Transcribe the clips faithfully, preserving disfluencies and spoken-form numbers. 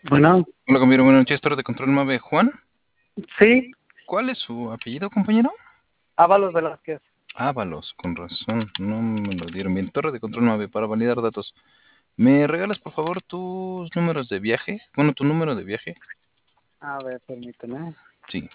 Bueno, Hola, compañero. Buenas noches, Torre de Control Mave. Juan, sí, ¿cuál es su apellido, compañero? Ábalos Velázquez. Ábalos, con razón, no me lo dieron bien. Torre de Control Mave, para validar datos. ¿Me regalas, por favor, tus números de viaje? Bueno, tu número de viaje. A ver, permíteme. Sí.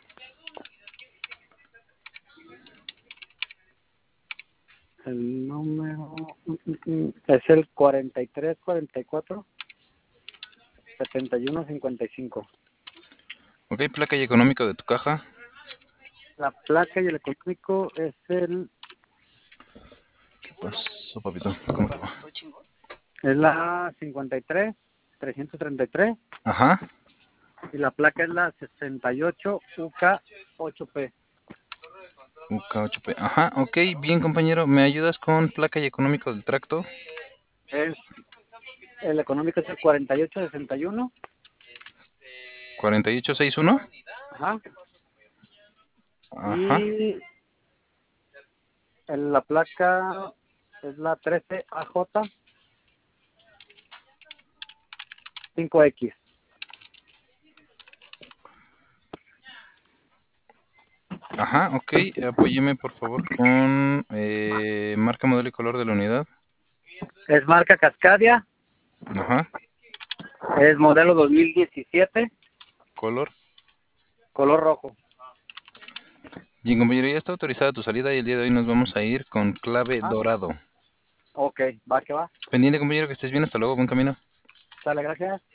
El número mm, mm, mm, es el cuarenta y tres, cuarenta y cuatro, setenta y uno, cincuenta y cinco. Ok, placa y económico de tu caja. La placa y el económico es el ¿Qué pasó, papito? ¿Cómo te va? es la cincuenta y tres, trescientos treinta y tres Ajá. y la placa es la sesenta y ocho U K ocho P. U K ocho P. Ajá, ok, bien, compañero. ¿Me ayudas con placa y económico del tracto? Es el económico es el cuarenta y ocho sesenta y uno. cuarenta y ocho sesenta y uno. Ajá. Ajá. Y el- la placa es la trece A J cinco X. Ajá, ok. Apóyeme, por favor, con eh, marca, modelo y color de la unidad. Es marca Cascadia. Ajá. Es modelo dos mil diecisiete, Color. color rojo. Bien, compañero, ya está autorizada tu salida y el día de hoy nos vamos a ir con clave Ajá. dorado. Ok, va que va. Pendiente, compañero, que estés bien. Hasta luego, buen camino. Sale, gracias.